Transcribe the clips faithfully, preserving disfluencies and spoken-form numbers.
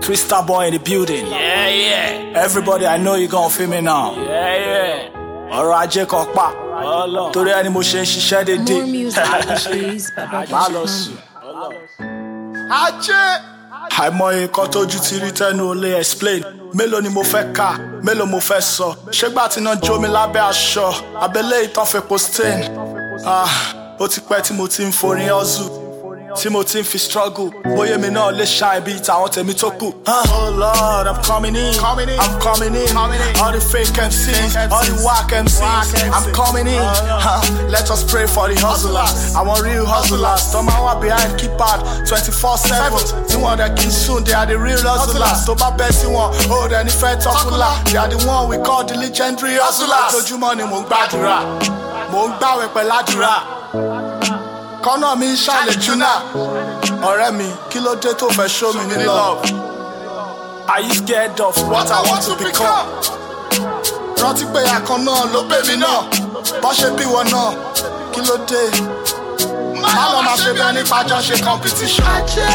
Crystal boy in the building. Yeah, yeah. Everybody, I know you gon' feel me now. Yeah, yeah. Ọ̀rọ̀ ajé kan pa. Torí ẹni mo ṣe ń ṣiṣẹ́ dédé. More music, please. Má lọ sùn. Ajé. Àìmọye nǹkan tójú ti rí tẹ́nu ò lè explain. Mélòó ni mo fẹ́ kà, mélòó mo fẹ́ sọ. Ṣégbà tí iná jó mi lábẹ́ aṣọ, abẹ́lé ìtàn fepo stain. Ah, ó ti pẹ́ tí mo ti ń forin hustle, tí mo ti ń fi struggle. Bóyá mi náà lè ṣá ibi tàwọn tèmi tó kù. Oh Lord, I'm coming in, I'm coming in. All the fake M Cs, all the whack M Cs, I'm coming in. Let us pray for the hustlers. I want real hustlers. Don't mind what behind keypad twenty-four seven. Tí wọ́n dẹ̀ kí n soon, they are the real hustlers. Tó bá bẹ́ sí wọn, ó dẹ̀ nífẹ̀ẹ́ tọ́kùlà. They are the one we call the legendary hustlers. Ojúmọ́ ni mò ń gbàdúrà, mò ń gbàwẹ̀ pẹ̀ládùrà. Kọ́nà mi ṣàlejò náà. Ọ̀rẹ́ mi, kí ló dé tó fẹ́ show me ní love? Are you scared of what I want to become? Rántí pé àkàn náà ló pè mí náà. Bọ́ ṣe bí wọn náà, kí ló dé? Má lọ máa ṣe bí ẹni pàjọ́ ṣe competition. Ajé,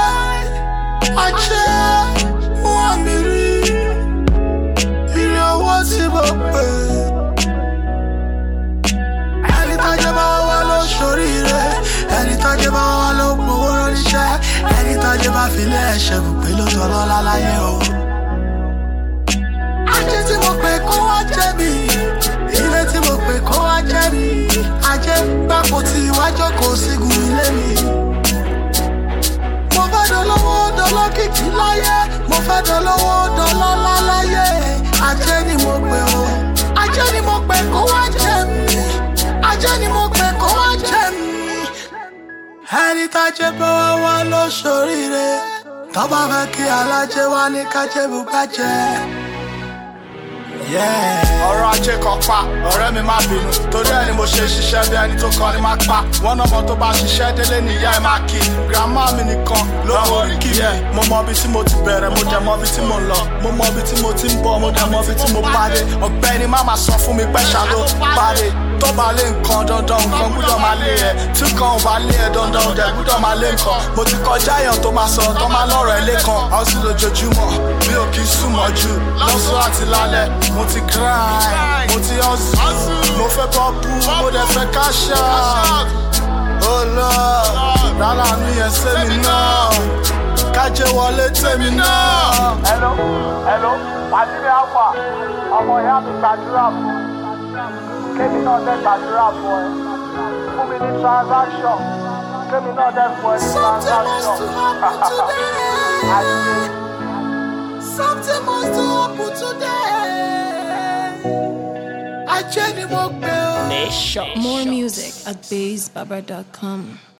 ajé, wọ́n mi rí. Ire owó tí mo pè. Ẹni tájẹ́ bá wá ló ṣoríire. Ẹni tájẹ́ bá wá ló gbowó ránníṣẹ́. Ẹni tájẹ́ bá fi lé ẹ̀ṣẹ̀ bùgbé ló dọ̀lọ́ láláyé o. Ajé tí mo pè kó wá jẹ́ mi. Ilé tí mo pè kó wá jẹ́ mi. Ajé gbàpò tí iwájú kò sígun ilé mi. Mo fẹ́ dolówó dolókìkí láyé. Mo fẹ́ dolówó dọlọ́lá láyé. Ajé ni mo pè o. Ajé ni mo pè kó wá jẹ́ mi. Ajé ni mo pè kó wá jẹ́ mi. Ẹni tájẹ́ bá wá wá ló ṣoríire. Tó bá fẹ́ kí alájẹ wá ní kájẹ́ bùkájẹ́. Ọ̀rọ̀ ajé kan pa, ọ̀rẹ́ mi má bínú. Torí ẹni mo ṣe ṣiṣẹ́ bí ẹni tó kọ́ ni má pa. Wọ́n náà mọ̀ tó bá ṣiṣẹ́ délé níyà ẹ̀ máa kí. Grandma mi nìkan ló mọ orí kí mi. Mo mọ ibi tí mo ti bẹ̀rẹ̀, mo dẹ̀ mọ ibi tí mo ń lọ. Mo mọ ibi tí mo ti ń bọ̀, mo dẹ̀ mọ ibi tí mo pàdé. Ọ̀gbẹ́ni má máa sọ fún mi pẹ́ ṣàló pàdé. Tó bá lé nǹkan dandan, nǹkan gbúdọ̀ máa lé ẹ. Tí kan ò bá lé ẹ dandan, ọ̀dẹ̀ gbúdọ̀ máa lé nǹkan. Mo ti kọjá èèyàn tó máa sọ, tó máa lọ́rọ̀ ẹ lẹ́kan. A ó sì lójoojúmọ́, mi ò kì í sùn mọ́jú. Lọ́sọ̀ àti lálẹ́, mo ti grind, mo ti hustle. Mo fẹ́ bọ́ bú, mo dẹ̀ fẹ́ cash out. Oh Lord, rárá mi yẹn sẹ́mi náà. Kájé wọlé tèmi náà. Hello, hello, pàdé mi àpà, ọmọ ìyá mi gbàdúrà fún. Kémi náà dẹ̀ gbàdúrà fún ẹ. Fún mi ní transaction. Kémi náà dẹ̀ fún ẹ ní transaction. Something must happen today. Ajé ni mo pè o. Nation. More music at bass baba dot com.